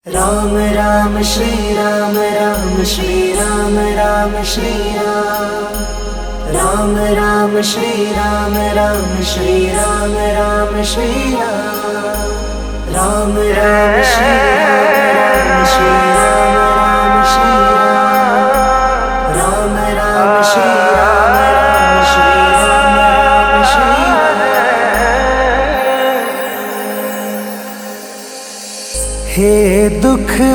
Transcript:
राम राम श्री राम राम श्री राम राम श्री राम राम राम श्री राम राम श्री राम राम श्री राम राम राम श्री राम राम श्री राम राम श्री राम राम राम श्री राम राम श्री राम राम श्री राम। हे दुख